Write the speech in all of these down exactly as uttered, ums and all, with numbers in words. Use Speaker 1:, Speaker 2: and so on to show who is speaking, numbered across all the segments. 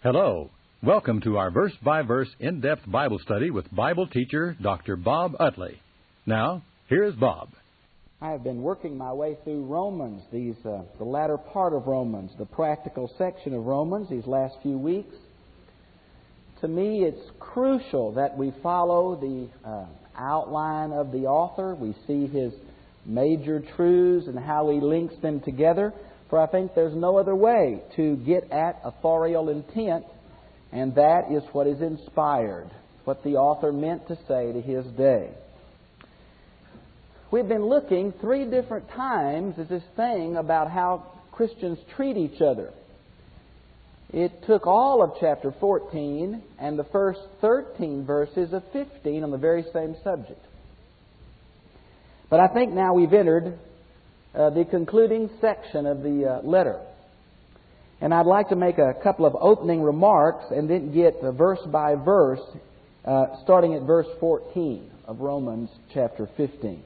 Speaker 1: Hello. Welcome to our verse-by-verse in-depth Bible study with Bible teacher Doctor Bob Utley. Now, here's Bob.
Speaker 2: I have been working my way through Romans, these uh, the latter part of Romans, the practical section of Romans, these last few weeks. To me, it's crucial that we follow the uh, outline of the author. We see his major truths and how he links them together. For I think there's no other way to get at authorial intent, and that is what is inspired, what the author meant to say to his day. We've been looking three different times at this thing about how Christians treat each other. It took all of chapter fourteen and the first thirteen verses of fifteen on the very same subject. But I think now we've entered uh, the concluding section of the uh, letter. And I'd like to make a couple of opening remarks and then get uh, verse by verse, uh, starting at verse fourteen of Romans chapter fifteen.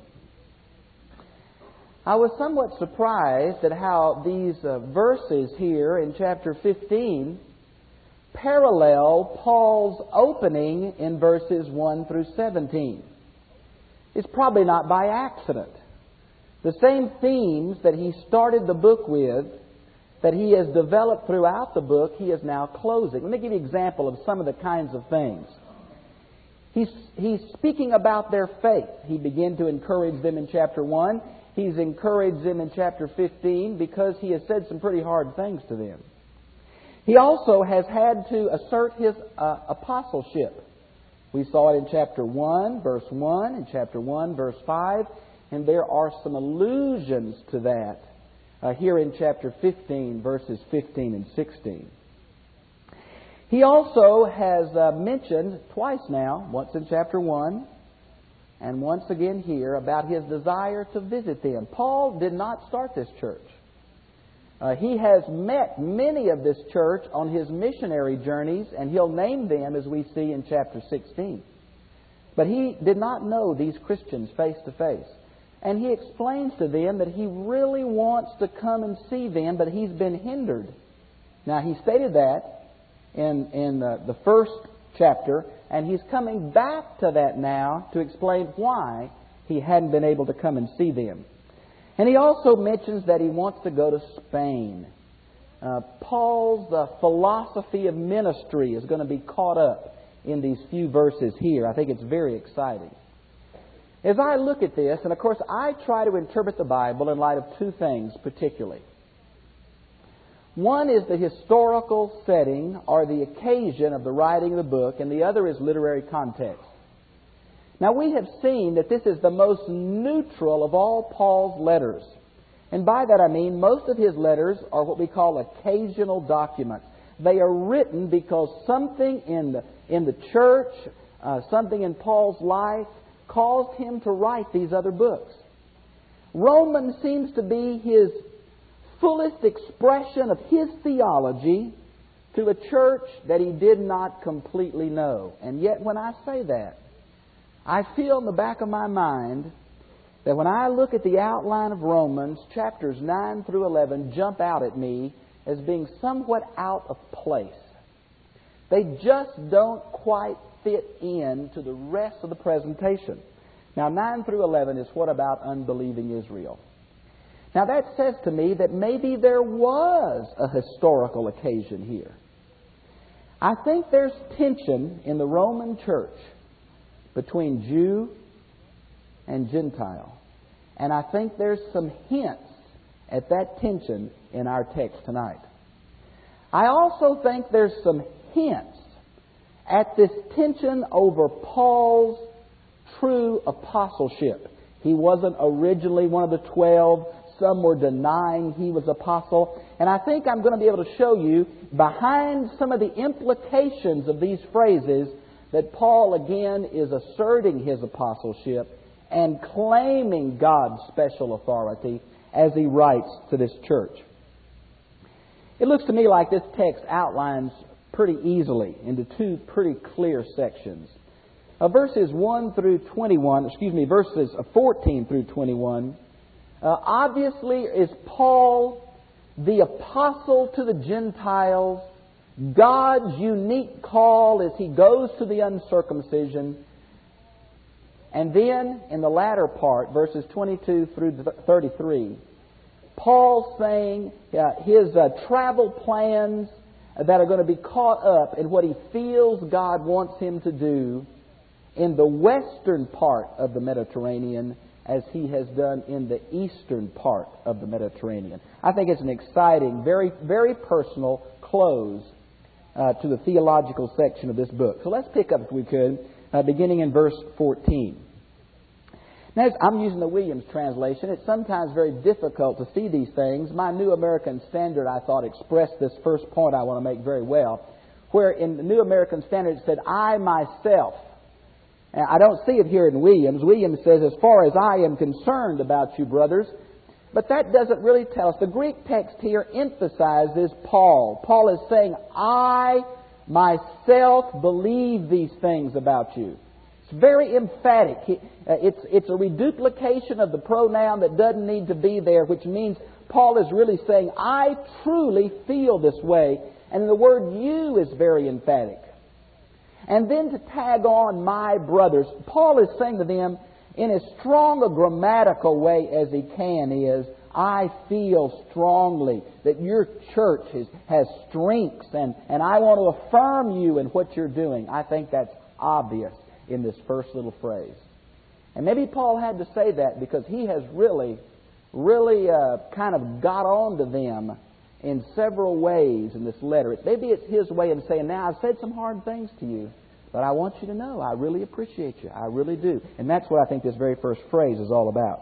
Speaker 2: I was somewhat surprised at how these uh, verses here in chapter fifteen parallel Paul's opening in verses one through seventeen. It's probably not by accident. The same themes that he started the book with, that he has developed throughout the book, he is now closing. Let me give you an example of some of the kinds of things. He's, he's speaking about their faith. He began to encourage them in chapter one. He's encouraged them in chapter fifteen because he has said some pretty hard things to them. He also has had to assert his uh, apostleship. We saw it in chapter one, verse one, and chapter one, verse five, and there are some allusions to that uh, here in chapter fifteen, verses fifteen and sixteen. He also has uh, mentioned twice now, once in chapter one, and once again here, about his desire to visit them. Paul did not start this church. Uh, he has met many of this church on his missionary journeys, and he'll name them as we see in chapter sixteen. But he did not know these Christians face to face. And he explains to them that he really wants to come and see them, but he's been hindered. Now, he stated that in, in uh, the first chapter, and he's coming back to that now to explain why he hadn't been able to come and see them. And he also mentions that he wants to go to Spain. Uh, Paul's uh, philosophy of ministry is going to be caught up in these few verses here. I think it's very exciting. As I look at this, and of course I try to interpret the Bible in light of two things particularly. One is the historical setting or the occasion of the writing of the book, and the other is literary context. Now, we have seen that this is the most neutral of all Paul's letters. And by that I mean most of his letters are what we call occasional documents. They are written because something in the, in the church, uh, something in Paul's life, caused him to write these other books. Romans seems to be his fullest expression of his theology to a church that he did not completely know. And yet when I say that, I feel in the back of my mind that when I look at the outline of Romans, chapters nine through eleven jump out at me as being somewhat out of place. They just don't quite fit in to the rest of the presentation. Now, nine through eleven is what about unbelieving Israel? Now, that says to me that maybe there was a historical occasion here. I think there's tension in the Roman church between Jew and Gentile. And I think there's some hints at that tension in our text tonight. I also think there's some hints at this tension over Paul's true apostleship. He wasn't originally one of the twelve. Some were denying he was apostle. And I think I'm going to be able to show you behind some of the implications of these phrases that Paul again is asserting his apostleship and claiming God's special authority as he writes to this church. It looks to me like this text outlines pretty easily into two pretty clear sections. Uh, verses one through twenty-one, excuse me, verses fourteen through twenty-one, uh, obviously is Paul the apostle to the Gentiles God's unique call as He goes to the uncircumcision. And then, in the latter part, verses twenty-two through thirty-three, Paul's saying uh, his uh, travel plans that are going to be caught up in what he feels God wants him to do in the western part of the Mediterranean as he has done in the eastern part of the Mediterranean. I think it's an exciting, very, very personal close uh, to the theological section of this book. So let's pick up, if we could, uh, beginning in verse fourteen. Now, as I'm using the Williams translation. It's sometimes very difficult to see these things. My New American Standard, I thought, expressed this first point I want to make very well, where in the New American Standard it said, I myself. And I don't see it here in Williams. Williams says, as far as I am concerned about you, brothers. But that doesn't really tell us. The Greek text here emphasizes Paul. Paul is saying, I myself believe these things about you. It's very emphatic. It's, it's a reduplication of the pronoun that doesn't need to be there, which means Paul is really saying, I truly feel this way. And the word you is very emphatic. And then to tag on my brothers, Paul is saying to them in as strong a grammatical way as he can is, I feel strongly that your church has, has strengths and, and I want to affirm you in what you're doing. I think that's obvious in this first little phrase. And maybe Paul had to say that because he has really, really uh, kind of got on to them in several ways in this letter. Maybe it's his way of saying, now I've said some hard things to you, but I want you to know I really appreciate you. I really do. And that's what I think this very first phrase is all about.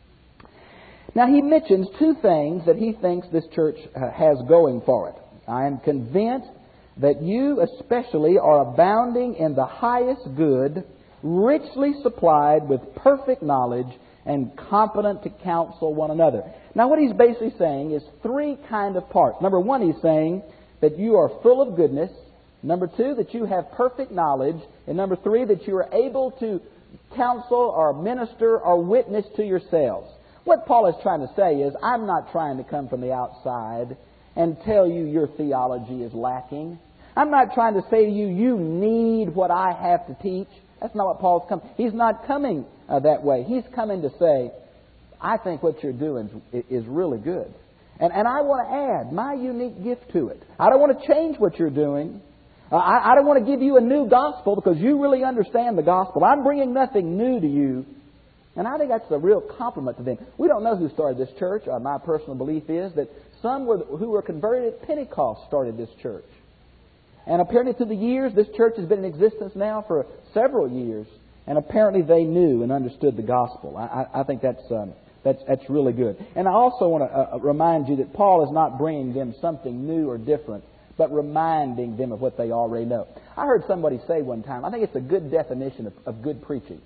Speaker 2: Now he mentions two things that he thinks this church uh, has going for it. I am convinced that you especially are abounding in the highest good, richly supplied with perfect knowledge, and competent to counsel one another. Now what he's basically saying is three kind of parts. Number one, he's saying that you are full of goodness. Number two, that you have perfect knowledge. And number three, that you are able to counsel or minister or witness to yourselves. What Paul is trying to say is, I'm not trying to come from the outside and tell you your theology is lacking. I'm not trying to say to you, you need what I have to teach. That's not what Paul's coming. He's not coming uh, that way. He's coming to say, I think what you're doing is, is really good. And, and I want to add my unique gift to it. I don't want to change what you're doing. Uh, I, I don't want to give you a new gospel because you really understand the gospel. I'm bringing nothing new to you. And I think that's a real compliment to them. We don't know who started this church. Uh, my personal belief is that some were, who were converted at Pentecost started this church. And apparently through the years, this church has been in existence now for several years. And apparently they knew and understood the gospel. I, I, I think that's, um, that's, that's really good. And I also want to uh, remind you that Paul is not bringing them something new or different, but reminding them of what they already know. I heard somebody say one time, I think it's a good definition of, of good preaching,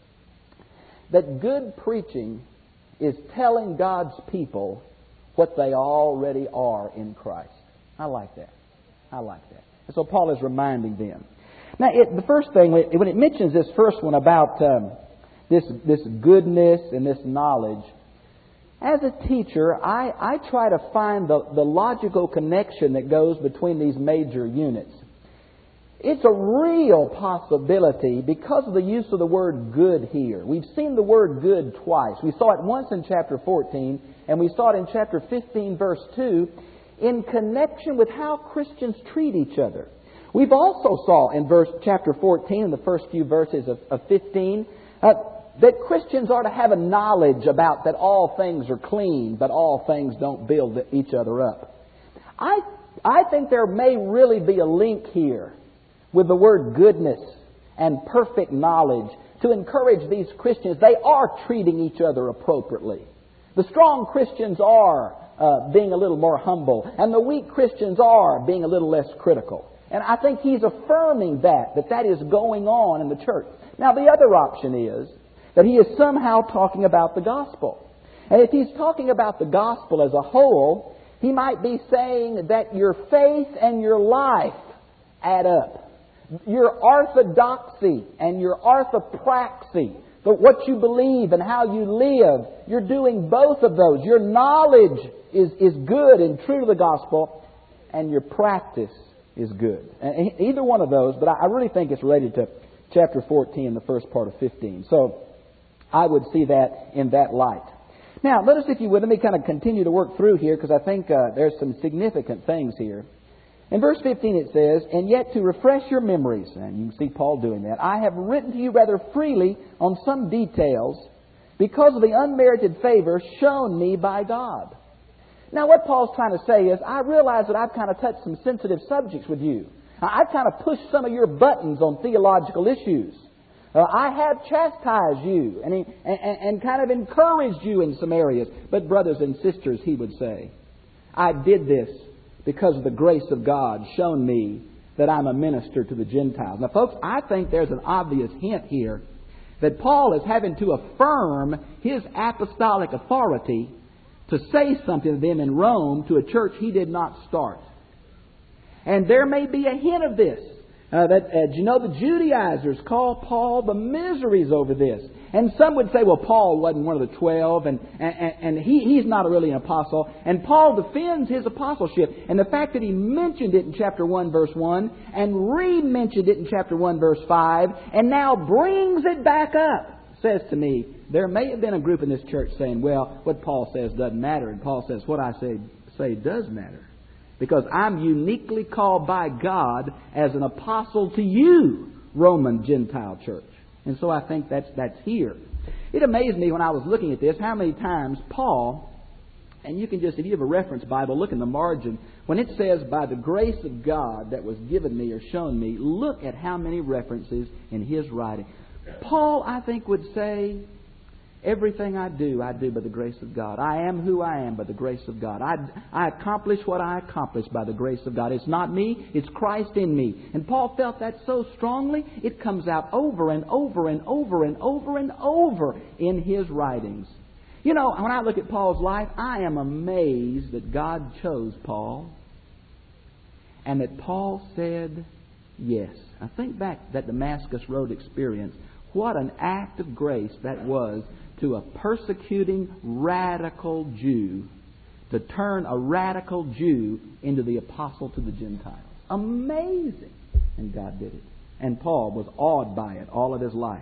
Speaker 2: that good preaching is telling God's people what they already are in Christ. I like that. I like that. And so Paul is reminding them. Now, it, the first thing, when it mentions this first one about um, this this goodness and this knowledge, as a teacher, I, I try to find the, the logical connection that goes between these major units. It's a real possibility because of the use of the word good here. We've seen the word good twice. We saw it once in chapter fourteen, and we saw it in chapter fifteen, verse two, in connection with how Christians treat each other. We've also saw in verse chapter fourteen, in the first few verses of, of fifteen, uh, that Christians are to have a knowledge about that all things are clean, but all things don't build each other up. I, I think there may really be a link here with the word goodness and perfect knowledge to encourage these Christians. They are treating each other appropriately. The strong Christians are uh, being a little more humble, and the weak Christians are being a little less critical. And I think he's affirming that, that that is going on in the church. Now, the other option is that he is somehow talking about the gospel. And if he's talking about the gospel as a whole, he might be saying that your faith and your life add up. Your orthodoxy and your orthopraxy, what you believe and how you live, you're doing both of those. Your knowledge is, is good and true to the gospel, and your practice is good. And either one of those, but I really think it's related to chapter fourteen, the first part of fifteen. So I would see that in that light. Now, let us, if you would, let me kind of continue to work through here, because I think uh, there's some significant things here. In verse fifteen it says, "And yet to refresh your memories," and you can see Paul doing that, "I have written to you rather freely on some details because of the unmerited favor shown me by God." Now what Paul's trying to say is, I realize that I've kind of touched some sensitive subjects with you. I've kind of pushed some of your buttons on theological issues. Uh, I have chastised you and, and, and kind of encouraged you in some areas. But brothers and sisters, he would say, I did this because of the grace of God shown me that I'm a minister to the Gentiles. Now folks, I think there's an obvious hint here that Paul is having to affirm his apostolic authority to say something to them in Rome, to a church he did not start. And there may be a hint of this. Uh, that uh, you know, the Judaizers call Paul the miseries over this. And some would say, well, Paul wasn't one of the twelve, and, and, and he, he's not really an apostle. And Paul defends his apostleship. And the fact that he mentioned it in chapter one, verse one, and re-mentioned it in chapter one, verse five, and now brings it back up, says to me, there may have been a group in this church saying, well, what Paul says doesn't matter. And Paul says, what I say, say does matter. Because I'm uniquely called by God as an apostle to you, Roman Gentile church. And so I think that's that's here. It amazed me when I was looking at this how many times Paul, and you can just, if you have a reference Bible, look in the margin. When it says, by the grace of God that was given me or shown me, look at how many references in his writing. Paul, I think, would say, everything I do, I do by the grace of God. I am who I am by the grace of God. I, I accomplish what I accomplish by the grace of God. It's not me, it's Christ in me. And Paul felt that so strongly, it comes out over and over and over and over and over in his writings. You know, when I look at Paul's life, I am amazed that God chose Paul and that Paul said yes. I think back to that Damascus Road experience. What an act of grace that was to a persecuting radical Jew, to turn a radical Jew into the apostle to the Gentiles. Amazing. And God did it. And Paul was awed by it all of his life.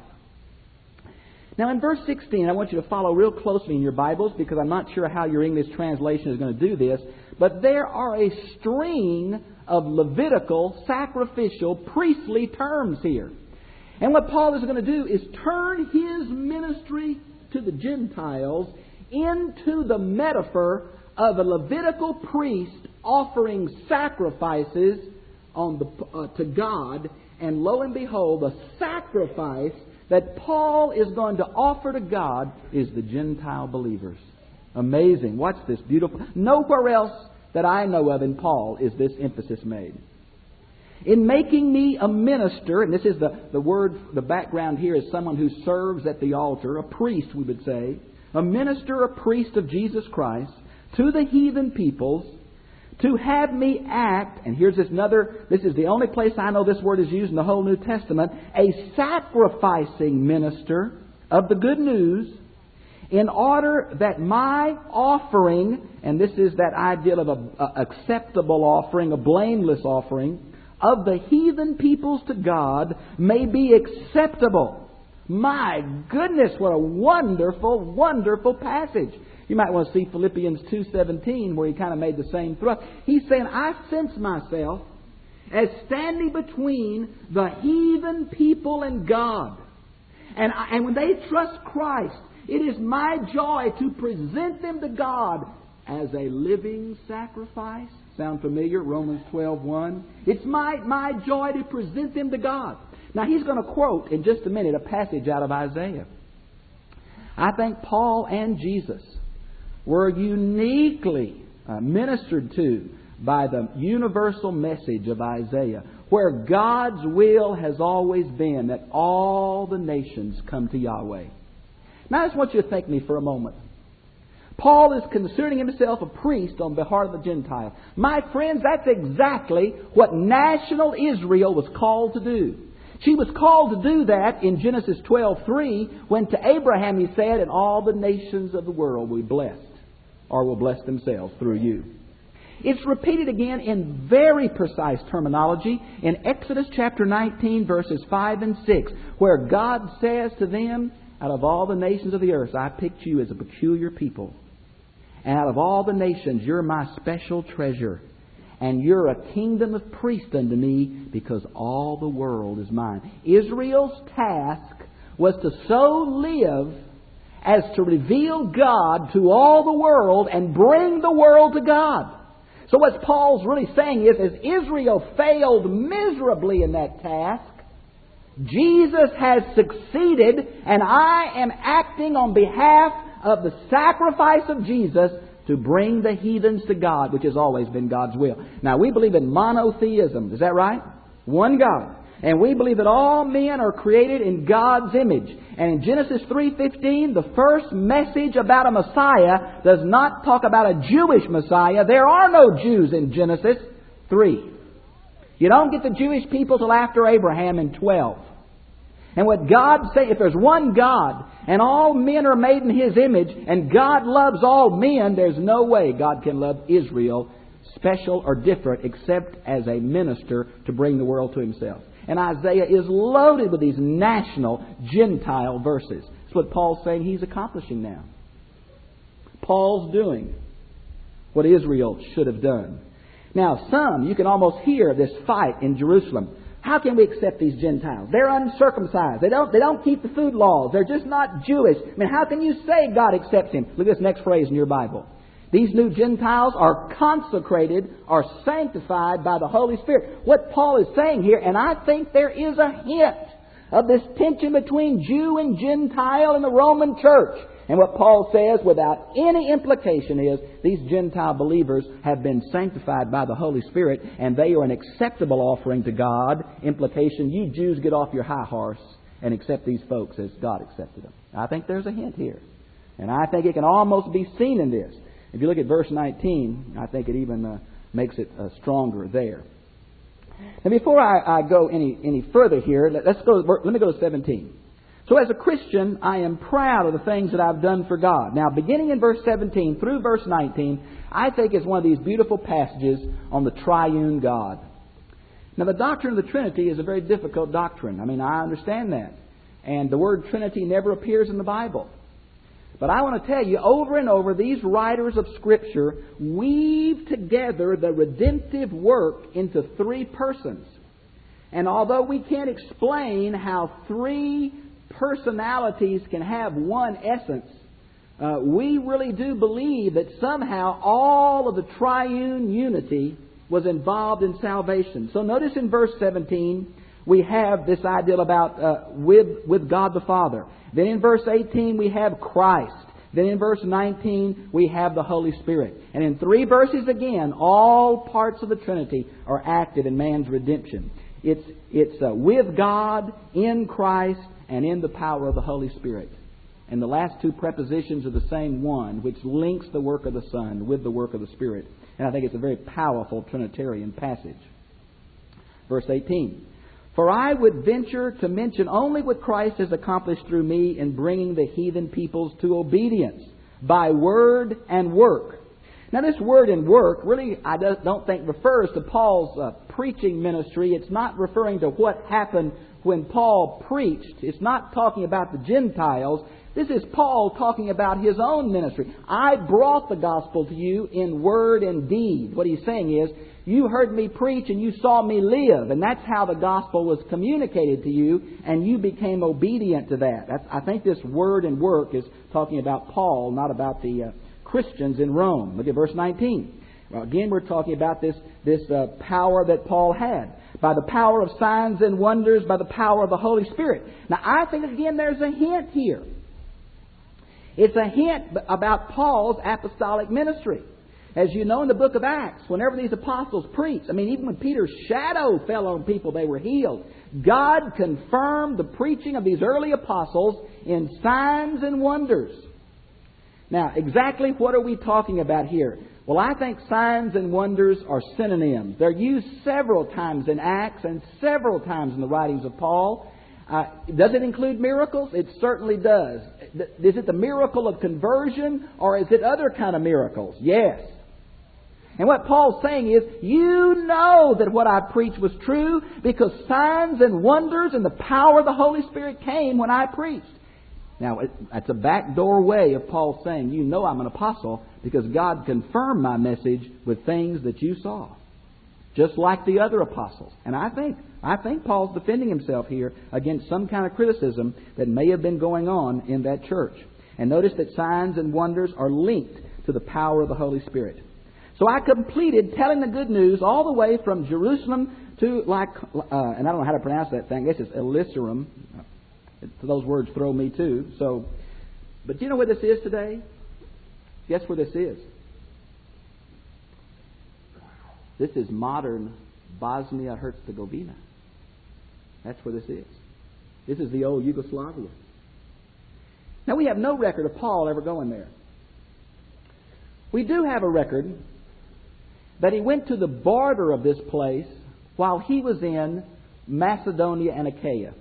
Speaker 2: Now in verse sixteen, I want you to follow real closely in your Bibles, because I'm not sure how your English translation is going to do this, but there are a string of Levitical, sacrificial, priestly terms here. And what Paul is going to do is turn his ministry to the Gentiles into the metaphor of a Levitical priest offering sacrifices on the, uh, to God. And lo and behold, the sacrifice that Paul is going to offer to God is the Gentile believers. Amazing. Watch this beautiful. Nowhere else that I know of in Paul is this emphasis made. In making me a minister, and this is the, the word, the background here is someone who serves at the altar, a priest we would say, a minister, a priest of Jesus Christ, to the heathen peoples, to have me act, and here's this another, this is the only place I know this word is used in the whole New Testament, a sacrificing minister of the good news, in order that my offering, and this is that idea of an acceptable offering, a blameless offering, of the heathen peoples to God may be acceptable. My goodness, what a wonderful, wonderful passage. You might want to see Philippians two seventeen, where he kind of made the same thrust. He's saying, I sense myself as standing between the heathen people and God. And, I, and when they trust Christ, it is my joy to present them to God as a living sacrifice. Sound familiar? Romans twelve one. It's my, my joy to present them to God. Now he's going to quote in just a minute a passage out of Isaiah. I think Paul and Jesus were uniquely uh, ministered to by the universal message of Isaiah, where God's will has always been that all the nations come to Yahweh. Now I just want you to think me for a moment. Paul is considering himself a priest on behalf of the Gentiles. My friends, that's exactly what national Israel was called to do. She was called to do that in Genesis twelve three, when to Abraham he said, and all the nations of the world will be blessed, or will bless themselves through you. It's repeated again in very precise terminology in Exodus chapter nineteen, verses five and six, where God says to them, out of all the nations of the earth, I picked you as a peculiar people. And out of all the nations, you're my special treasure. And you're a kingdom of priests unto me, because all the world is mine. Israel's task was to so live as to reveal God to all the world and bring the world to God. So what Paul's really saying is, as Israel failed miserably in that task, Jesus has succeeded, and I am acting on behalf of the sacrifice of Jesus to bring the heathens to God, which has always been God's will. Now, we believe in monotheism. Is that right? One God. And we believe that all men are created in God's image. And in Genesis three fifteen, the first message about a Messiah does not talk about a Jewish Messiah. There are no Jews in Genesis three. You don't get the Jewish people till after Abraham in twelve. And what God says, if there's one God, and all men are made in His image, and God loves all men, there's no way God can love Israel special or different except as a minister to bring the world to Himself. And Isaiah is loaded with these national Gentile verses. That's what Paul's saying he's accomplishing now. Paul's doing what Israel should have done. Now, some, you can almost hear this fight in Jerusalem. How can we accept these Gentiles? They're uncircumcised. They don't, they don't keep the food laws. They're just not Jewish. I mean, how can you say God accepts him? Look at this next phrase in your Bible. These new Gentiles are consecrated, are sanctified by the Holy Spirit. What Paul is saying here, and I think there is a hint of this tension between Jew and Gentile in the Roman church. And what Paul says without any implication is these Gentile believers have been sanctified by the Holy Spirit, and they are an acceptable offering to God. Implication, you Jews get off your high horse and accept these folks as God accepted them. I think there's a hint here. And I think it can almost be seen in this. If you look at verse nineteen, I think it even uh, makes it uh, stronger there. Now, before I, I go any, any further here, let, let's go. Let me go to seventeen. So as a Christian, I am proud of the things that I've done for God. Now, beginning in verse seventeen through verse nineteen, I think is one of these beautiful passages on the triune God. Now, the doctrine of the Trinity is a very difficult doctrine. I mean, I understand that. And the word Trinity never appears in the Bible. But I want to tell you, over and over, these writers of Scripture weave together the redemptive work into three persons. And although we can't explain how three personalities can have one essence, uh, we really do believe that somehow all of the triune unity was involved in salvation. So notice in verse seventeen, we have this idea about uh, with, with God the Father. Then in verse eighteen, we have Christ. Then in verse nineteen, we have the Holy Spirit. And in three verses again, all parts of the Trinity are active in man's redemption. It's, it's uh, with God, in Christ, and in the power of the Holy Spirit. And the last two prepositions are the same one, which links the work of the Son with the work of the Spirit. And I think it's a very powerful Trinitarian passage. Verse eighteen. For I would venture to mention only what Christ has accomplished through me in bringing the heathen peoples to obedience by word and work. Now this word and work really, I don't think, refers to Paul's uh, preaching ministry. It's not referring to what happened when Paul preached. It's not talking about the Gentiles. This is Paul talking about his own ministry. I brought the gospel to you in word and deed. What he's saying is, you heard me preach and you saw me live. And that's how the gospel was communicated to you, and you became obedient to that. That's, I think this word and work is talking about Paul, not about the uh, Christians in Rome. Look at verse nineteen. Well, again, we're talking about this, this uh, power that Paul had. By the power of signs and wonders, by the power of the Holy Spirit. Now, I think, again, there's a hint here. It's a hint about Paul's apostolic ministry. As you know in the book of Acts, whenever these apostles preached, I mean, even when Peter's shadow fell on people, they were healed. God confirmed the preaching of these early apostles in signs and wonders. Now, exactly what are we talking about here? Well, I think signs and wonders are synonyms. They're used several times in Acts and several times in the writings of Paul. Uh, does it include miracles? It certainly does. Is it the miracle of conversion, or is it other kind of miracles? Yes. And what Paul's saying is, you know that what I preached was true because signs and wonders and the power of the Holy Spirit came when I preached. Now, that's a backdoor way of Paul saying, you know I'm an apostle because God confirmed my message with things that you saw. Just like the other apostles. And I think, I think Paul's defending himself here against some kind of criticism that may have been going on in that church. And notice that signs and wonders are linked to the power of the Holy Spirit. So I completed telling the good news all the way from Jerusalem to, like, uh, and I don't know how to pronounce that thing. I guess it's Elysium. Those words throw me too. So, but do you know where this is today? Guess where this is? This is modern Bosnia-Herzegovina. That's where this is. This is the old Yugoslavia. Now, we have no record of Paul ever going there. We do have a record that he went to the border of this place while he was in Macedonia and Achaia.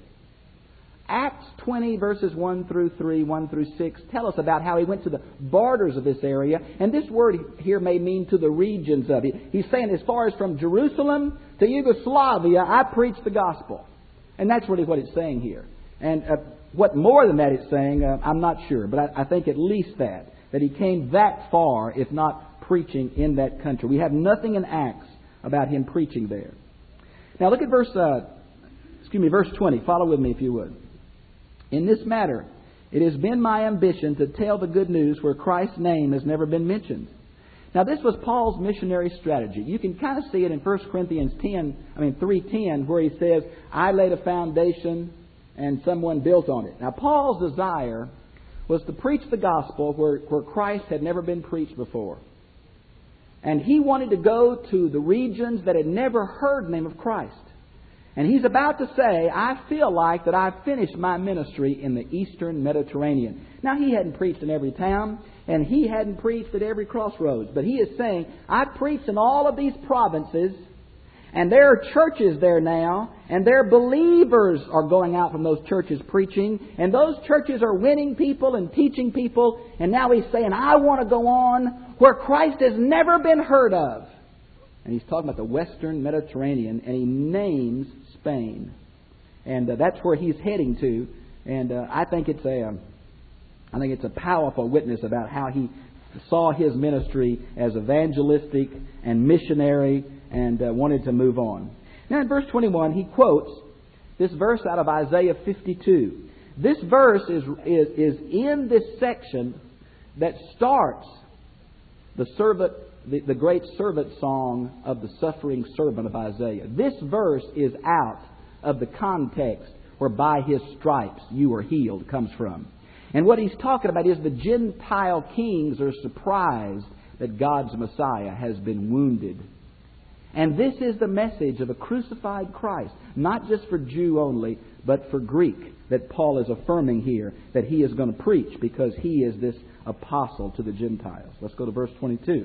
Speaker 2: Acts twenty, verses one through three, one through six, tell us about how he went to the borders of this area. And this word here may mean to the regions of it. He's saying as far as from Jerusalem to Yugoslavia, I preached the gospel. And that's really what it's saying here. And uh, what more than that it's saying, uh, I'm not sure. But I, I think at least that, that he came that far, if not preaching in that country. We have nothing in Acts about him preaching there. Now look at verse, uh, excuse me, verse twenty. Follow with me if you would. In this matter, it has been my ambition to tell the good news where Christ's name has never been mentioned. Now, this was Paul's missionary strategy. You can kind of see it in First Corinthians ten, I mean three ten, where he says, I laid a foundation and someone built on it. Now, Paul's desire was to preach the gospel where, where Christ had never been preached before. And he wanted to go to the regions that had never heard the name of Christ. And he's about to say, I feel like that I've finished my ministry in the Eastern Mediterranean. Now, he hadn't preached in every town, and he hadn't preached at every crossroads. But he is saying, I've preached in all of these provinces, and there are churches there now, and their believers are going out from those churches preaching, and those churches are winning people and teaching people. And now he's saying, I want to go on where Christ has never been heard of. And he's talking about the Western Mediterranean, and he names Spain. And uh, that's where he's heading to. And uh, I think it's a, um, I think it's a powerful witness about how he saw his ministry as evangelistic and missionary, and uh, wanted to move on. Now in verse twenty-one, he quotes this verse out of Isaiah fifty-two. This verse is is, is in this section that starts the servant. The, the great servant song of the suffering servant of Isaiah. This verse is out of the context where by His stripes you are healed comes from. And what he's talking about is the Gentile kings are surprised that God's Messiah has been wounded. And this is the message of a crucified Christ, not just for Jew only, but for Greek, that Paul is affirming here that he is going to preach because he is this apostle to the Gentiles. Let's go to verse twenty-two.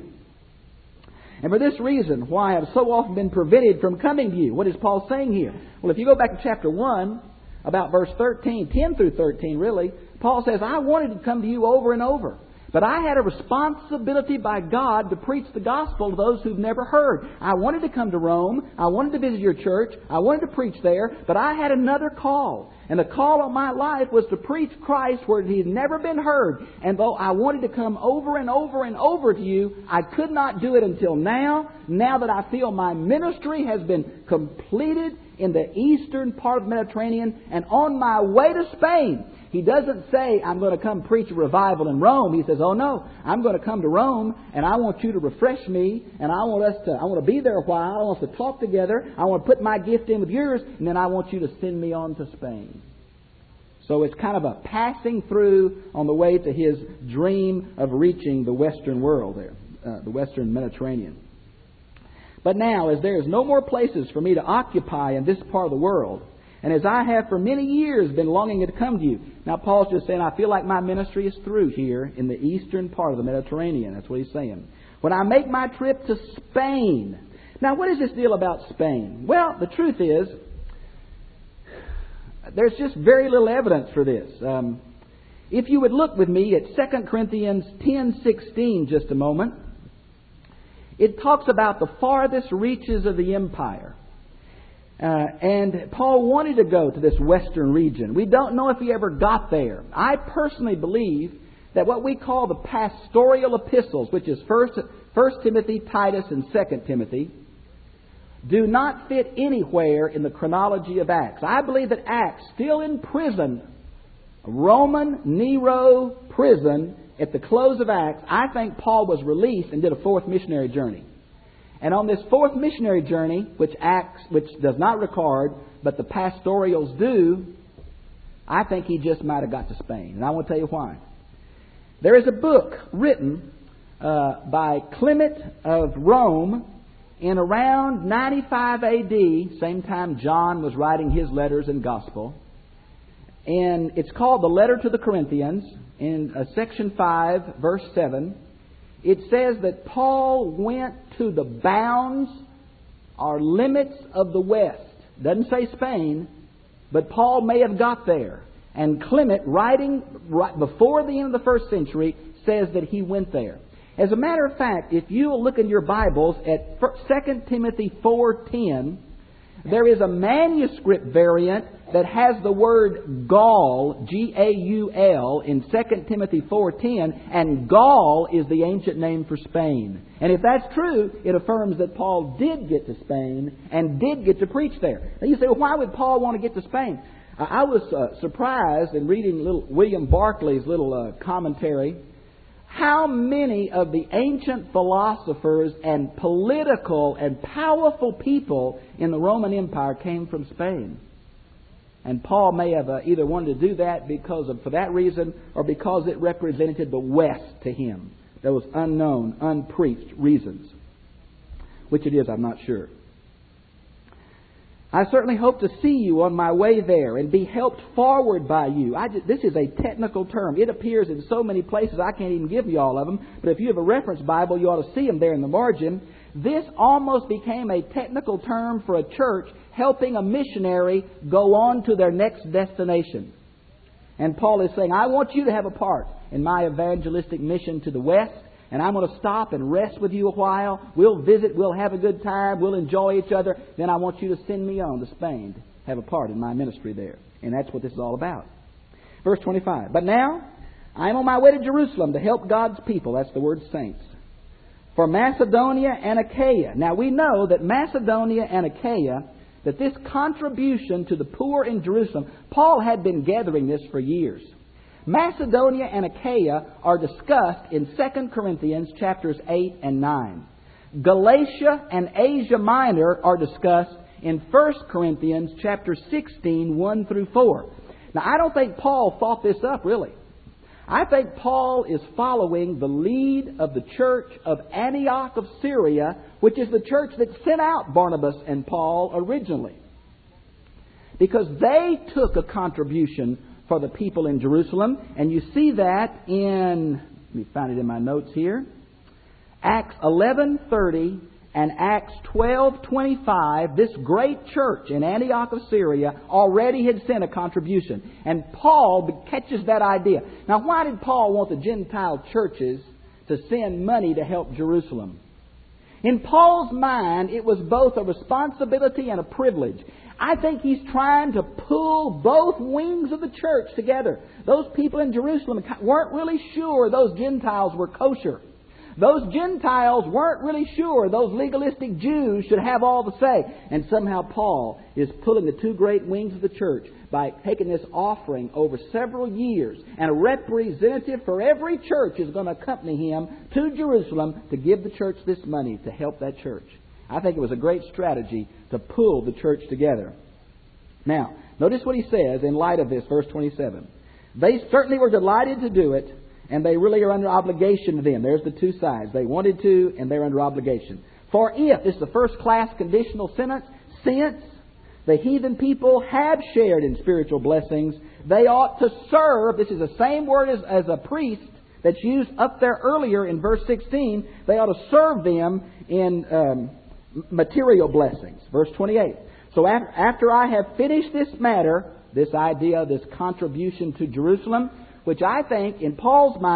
Speaker 2: And for this reason, why I have so often been prevented from coming to you. What is Paul saying here? Well, if you go back to chapter one, about verse thirteen, ten through thirteen, really, Paul says, I wanted to come to you over and over. But I had a responsibility by God to preach the gospel to those who've never heard. I wanted to come to Rome. I wanted to visit your church. I wanted to preach there. But I had another call. And the call on my life was to preach Christ where He'd never been heard. And though I wanted to come over and over and over to you, I could not do it until now. Now that I feel my ministry has been completed in the eastern part of the Mediterranean and on my way to Spain. He doesn't say, I'm going to come preach a revival in Rome. He says, oh no, I'm going to come to Rome and I want you to refresh me and I want us to, I want to be there a while. I want us to talk together. I want to put my gift in with yours and then I want you to send me on to Spain. So it's kind of a passing through on the way to his dream of reaching the Western world there, uh, the Western Mediterranean. But now, as there is no more places for me to occupy in this part of the world, and as I have for many years been longing to come to you. Now Paul's just saying, I feel like my ministry is through here in the eastern part of the Mediterranean. That's what he's saying. When I make my trip to Spain. Now what is this deal about Spain? Well, the truth is, there's just very little evidence for this. Um, if you would look with me at Second Corinthians ten sixteen just a moment. it talks about the farthest reaches of the empire. Uh, and Paul wanted to go to this western region. We don't know if he ever got there. I personally believe that what we call the pastoral epistles, which is First, First Timothy, Titus, and Second Timothy, do not fit anywhere in the chronology of Acts. I believe that Acts, still in prison, Roman Nero prison, at the close of Acts, I think Paul was released and did a fourth missionary journey. And on this fourth missionary journey, which Acts, which does not record, but the pastorals do, I think he just might have got to Spain. And I want to tell you why. There is a book written uh, by Clement of Rome in around ninety-five A D, same time John was writing his letters and gospel. And it's called The Letter to the Corinthians, in uh, section five, verse seven. It says that Paul went to the bounds or limits of the West. Doesn't say Spain, but Paul may have got there. And Clement, writing right before the end of the first century, says that he went there. As a matter of fact, if you'll look in your Bibles at Second Timothy four ten, there is a manuscript variant that has the word Gaul, G A U L, in Second Timothy four ten, and Gaul is the ancient name for Spain. And if that's true, it affirms that Paul did get to Spain and did get to preach there. Now you say, well, why would Paul want to get to Spain? I was uh, surprised in reading little William Barclay's little uh, commentary how many of the ancient philosophers and political and powerful people in the Roman Empire came from Spain. And Paul may have uh, either wanted to do that because of, for that reason, or because it represented the West to him. Those unknown, unpreached reasons. Which it is, I'm not sure. I certainly hope to see you on my way there and be helped forward by you. I just, this is a technical term. It appears in so many places I can't even give you all of them. But if you have a reference Bible, you ought to see them there in the margin. This almost became a technical term for a church helping a missionary go on to their next destination. And Paul is saying, I want you to have a part in my evangelistic mission to the West. And I'm going to stop and rest with you a while. We'll visit. We'll have a good time. We'll enjoy each other. Then I want you to send me on to Spain to have a part in my ministry there. And that's what this is all about. Verse twenty-five. But now I am on my way to Jerusalem to help God's people. That's the word saints. For Macedonia and Achaia. Now we know that Macedonia and Achaia, that this contribution to the poor in Jerusalem, Paul had been gathering this for years. Macedonia and Achaia are discussed in Second Corinthians chapters eight and nine. Galatia and Asia Minor are discussed in First Corinthians chapter sixteen, one through four. Now, I don't think Paul thought this up, really. I think Paul is following the lead of the church of Antioch of Syria, which is the church that sent out Barnabas and Paul originally. Because they took a contribution for the people in Jerusalem. And you see that in, let me find it in my notes here, Acts eleven thirty and Acts twelve twenty-five. This great church in Antioch of Syria already had sent a contribution. And Paul catches that idea. Now, why did Paul want the Gentile churches to send money to help Jerusalem? In Paul's mind, it was both a responsibility and a privilege. I think he's trying to pull both wings of the church together. Those people in Jerusalem weren't really sure those Gentiles were kosher. Those Gentiles weren't really sure those legalistic Jews should have all the say. And somehow Paul is pulling the two great wings of the church by taking this offering over several years. And a representative for every church is going to accompany him to Jerusalem to give the church this money to help that church. I think it was a great strategy to pull the church together. Now, notice what he says in light of this, verse twenty-seven. They certainly were delighted to do it, and they really are under obligation to them. There's the two sides. They wanted to, and they're under obligation. For if, this is the first class conditional sentence, since the heathen people have shared in spiritual blessings, they ought to serve, this is the same word as, as a priest that's used up there earlier in verse sixteen, they ought to serve them in um, material blessings. Verse twenty-eight. So after I have finished this matter, this idea, this contribution to Jerusalem, which I think in Paul's mind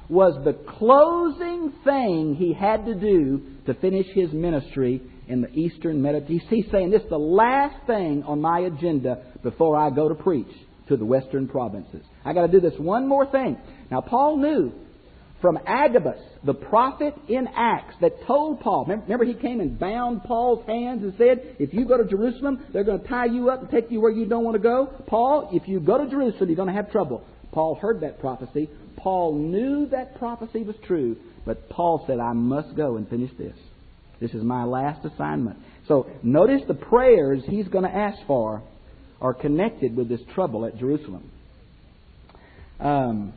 Speaker 2: was the closing thing he had to do to finish his ministry in the Eastern Mediterranean. He's saying, this is the last thing on my agenda before I go to preach to the Western provinces. I got to do this one more thing. Now, Paul knew from Agabus, the prophet in Acts, that told Paul, remember he came and bound Paul's hands and said, if you go to Jerusalem, they're going to tie you up and take you where you don't want to go. Paul, if you go to Jerusalem, you're going to have trouble. Paul heard that prophecy. Paul knew that prophecy was true, but Paul said, I must go and finish this. This is my last assignment. So notice the prayers he's going to ask for are connected with this trouble at Jerusalem. Um,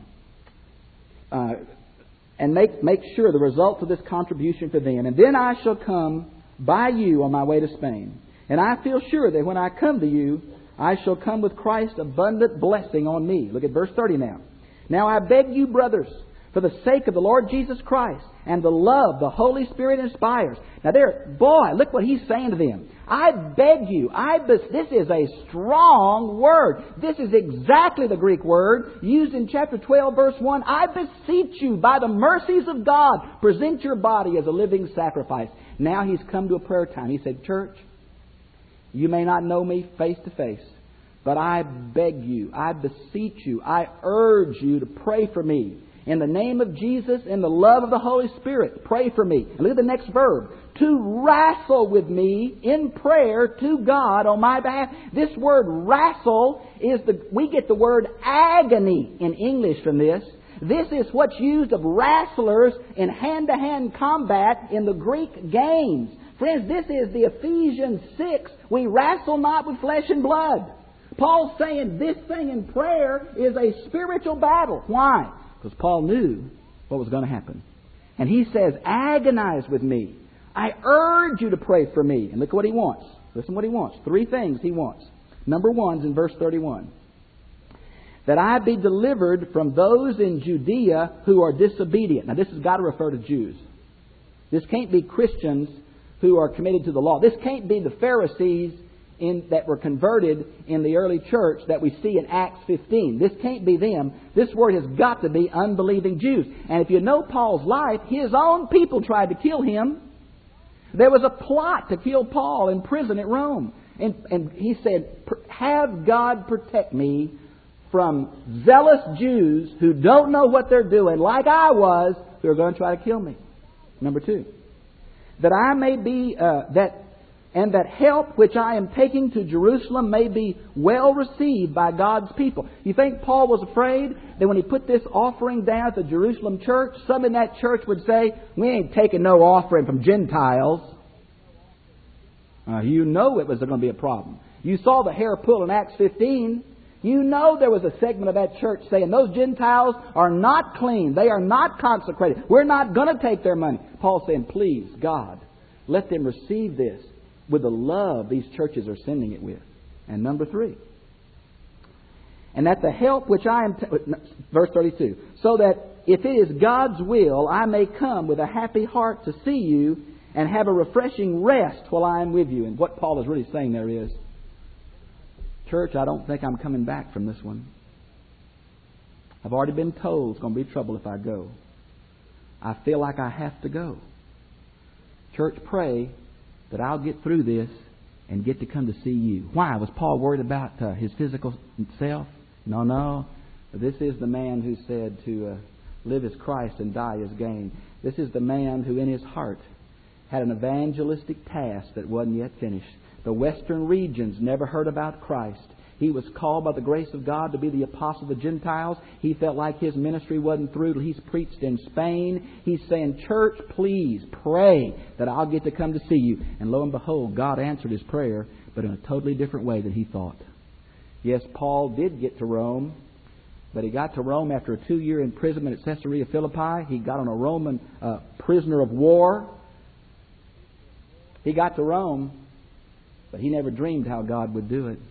Speaker 2: uh, and make, make sure the results of this contribution for them. And then I shall come by you on my way to Spain. And I feel sure that when I come to you, I shall come with Christ's abundant blessing on me. Look at verse thirty now. Now I beg you, brothers, for the sake of the Lord Jesus Christ and the love the Holy Spirit inspires. Now there, boy, look what he's saying to them. I beg you, I bes- this is a strong word. This is exactly the Greek word used in chapter twelve, verse one. I beseech you, by the mercies of God, present your body as a living sacrifice. Now he's come to a prayer time. He said, church, you may not know me face to face, but I beg you, I beseech you, I urge you to pray for me. In the name of Jesus, in the love of the Holy Spirit, pray for me. And look at the next verb. To wrestle with me in prayer to God on my behalf. This word wrestle is the, we get the word agony in English from this. This is what's used of wrestlers in hand-to-hand combat in the Greek games. Friends, this is the Ephesians six. We wrestle not with flesh and blood. Paul's saying this thing in prayer is a spiritual battle. Why? Because Paul knew what was going to happen. And he says, agonize with me. I urge you to pray for me. And look what he wants. Listen what he wants. Three things he wants. Number one's in verse thirty-one. That I be delivered from those in Judea who are disobedient. Now this has got to refer to Jews. This can't be Christians who are committed to the law. This can't be the Pharisees in, that were converted in the early church that we see in Acts fifteen. This can't be them. This word has got to be unbelieving Jews. And if you know Paul's life, his own people tried to kill him. There was a plot to kill Paul in prison at Rome. And, and he said, have God protect me from zealous Jews who don't know what they're doing, like I was, who are going to try to kill me. Number two, that I may be, uh, that and that help which I am taking to Jerusalem may be well received by God's people. You think Paul was afraid that when he put this offering down at the Jerusalem church, some in that church would say, we ain't taking no offering from Gentiles. Uh, you know it was going to be a problem. You saw the hair pull in Acts fifteen. You know there was a segment of that church saying, those Gentiles are not clean. They are not consecrated. We're not going to take their money. Paul's saying, please, God, let them receive this with the love these churches are sending it with. And number three, and that the help which I am, t- verse thirty-two, so that if it is God's will, I may come with a happy heart to see you and have a refreshing rest while I am with you. And what Paul is really saying there is, church, I don't think I'm coming back from this one. I've already been told it's going to be trouble if I go. I feel like I have to go. Church, pray that I'll get through this and get to come to see you. Why? Was Paul worried about uh, his physical self? No, no. This is the man who said to uh, live as Christ and die as gain. This is the man who in his heart had an evangelistic task that wasn't yet finished. The western regions never heard about Christ. He was called by the grace of God to be the apostle of the Gentiles. He felt like his ministry wasn't through till he's preached in Spain. He's saying, church, please pray that I'll get to come to see you. And lo and behold, God answered his prayer, but in a totally different way than he thought. Yes, Paul did get to Rome, but he got to Rome after a two-year imprisonment at Caesarea Philippi. He got on a Roman uh, prisoner of war. He got to Rome, but he never dreamed how God would do it.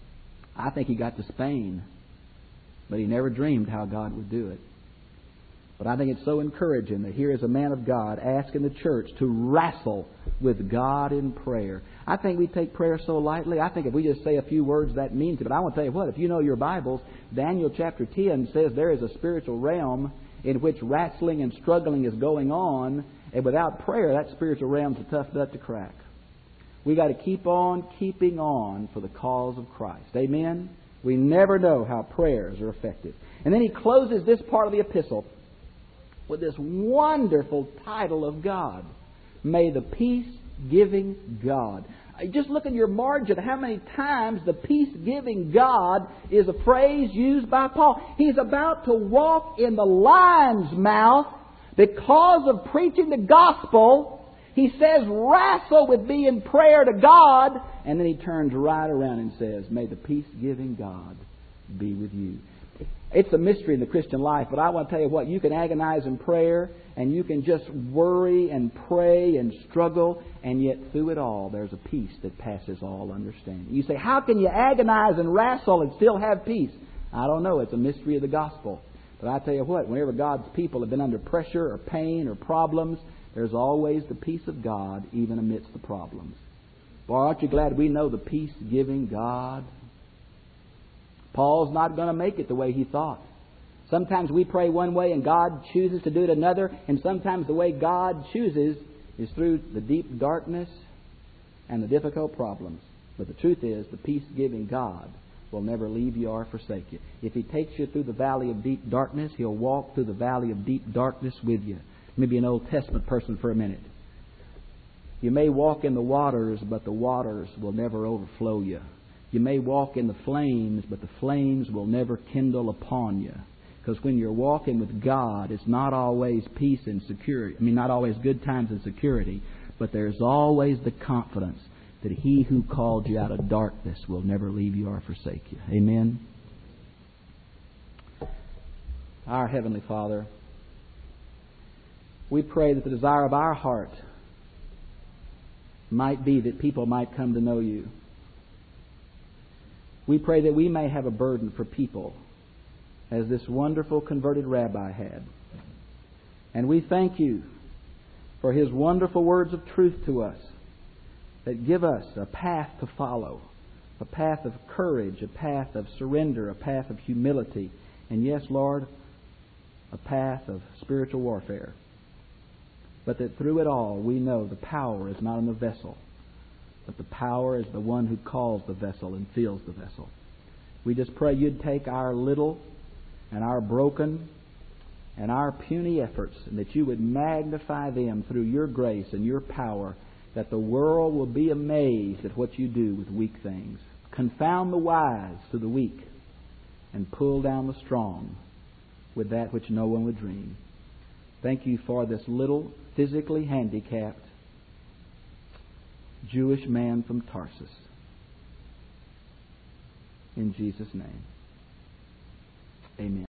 Speaker 2: I think he got to Spain, but he never dreamed how God would do it. But I think it's so encouraging that here is a man of God asking the church to wrestle with God in prayer. I think we take prayer so lightly. I think if we just say a few words, that means it. But I want to tell you what, if you know your Bibles, Daniel chapter ten says there is a spiritual realm in which wrestling and struggling is going on. And without prayer, that spiritual realm's a tough nut to crack. We got to keep on keeping on for the cause of Christ. Amen? We never know how prayers are effective. And then he closes this part of the epistle with this wonderful title of God. May the peace-giving God. Just look in your margin how many times the peace-giving God is a phrase used by Paul. He's about to walk in the lion's mouth because of preaching the gospel. He says, wrestle with me in prayer to God. And then he turns right around and says, may the peace-giving God be with you. It's a mystery in the Christian life, but I want to tell you what, you can agonize in prayer, and you can just worry and pray and struggle, and yet through it all, there's a peace that passes all understanding. You say, how can you agonize and wrestle and still have peace? I don't know. It's a mystery of the gospel. But I tell you what, whenever God's people have been under pressure or pain or problems, there's always the peace of God even amidst the problems. Boy, aren't you glad we know the peace-giving God? Paul's not going to make it the way he thought. Sometimes we pray one way and God chooses to do it another. And sometimes the way God chooses is through the deep darkness and the difficult problems. But the truth is, the peace-giving God will never leave you or forsake you. If He takes you through the valley of deep darkness, He'll walk through the valley of deep darkness with you. Maybe an Old Testament person for a minute. You may walk in the waters, but the waters will never overflow you. You may walk in the flames, but the flames will never kindle upon you. Because when you're walking with God, it's not always peace and security. I mean, not always good times and security, but there's always the confidence that He who called you out of darkness will never leave you or forsake you. Amen? Our Heavenly Father, we pray that the desire of our heart might be that people might come to know You. We pray that we may have a burden for people, as this wonderful converted rabbi had. And we thank You for his wonderful words of truth to us that give us a path to follow, a path of courage, a path of surrender, a path of humility, and yes, Lord, a path of spiritual warfare. But that through it all, we know the power is not in the vessel, but the power is the one who calls the vessel and fills the vessel. We just pray You'd take our little and our broken and our puny efforts, and that You would magnify them through Your grace and Your power, that the world will be amazed at what You do with weak things. Confound the wise through the weak, and pull down the strong with that which no one would dream. Thank You for this little physically handicapped Jewish man from Tarsus. In Jesus' name, amen.